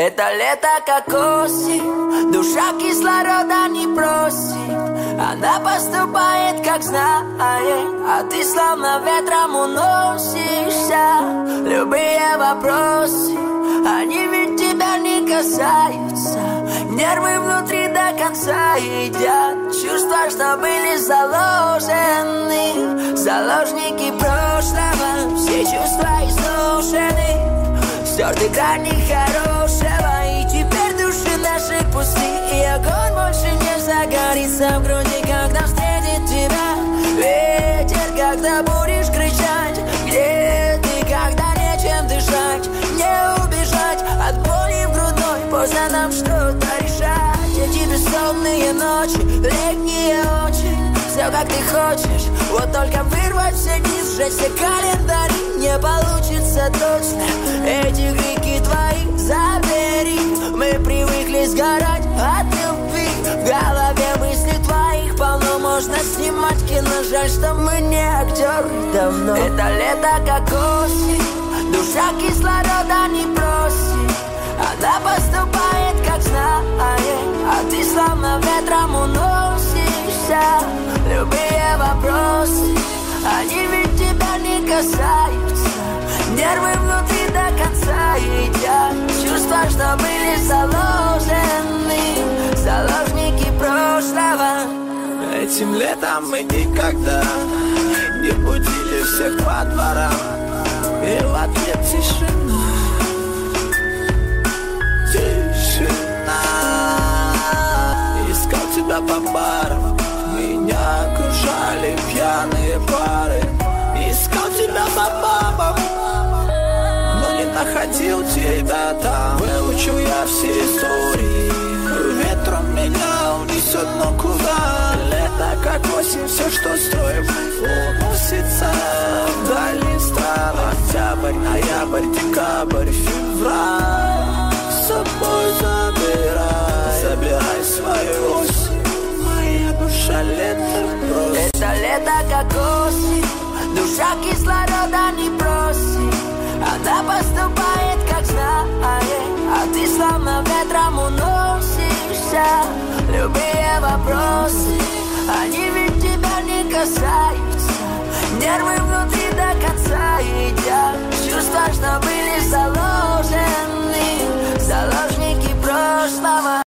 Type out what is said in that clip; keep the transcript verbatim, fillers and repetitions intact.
Это лето как осень, душа кислорода не просит. Она поступает как знает, а ты словно ветром уносишься. Любые вопросы, они ведь тебя не касаются. Нервы внутри до конца едят чувства, что были заложены. Заложники прошлого, все чувства изношены. Стерты грани хорошего, и теперь души наши пусты. И огонь больше не загорится в груди, когда встретит тебя ветер, когда будешь кричать. Где ты, когда нечем дышать? Не убежать от боли в грудной, поздно нам что-то решать. Эти бессонные ночи, летние очень, все как ты хочешь, вот только вырвать все дни, сжечь все календари не получится точно. Эти крики твои забери, мы привыкли сгорать от любви. В голове мысли твоих полно, можно снимать кино. Жаль, что мы не актеры давно. Это лето как осень, душа кислорода не просит. Она поступает как знает, а ты словно ветром уносишься. Любые вопросы, они ведь тебя не касаются. Нервы внутри до конца едят чувства, что были заложены. Заложники прошлого. Этим летом мы никогда не будили всех по дворам, и в ответ тишина. Тишина. Искал тебя по барам, меня окружали пьяные пары. Искал тебя по бабам, но не находил тебя там. Выучил я все истории, ветром меня унесет, но куда? Лето как осень, все, что строим, уносится в дальние страны. Октябрь, ноябрь, декабрь, февраль. С собой забирай, забирай свою осень. Моя душа лето просит. Это лето как осень, душа кислорода не просит. Она поступает как знает, а ты словно ветром уносишься. Любые вопросы, они ведь тебя не касаются.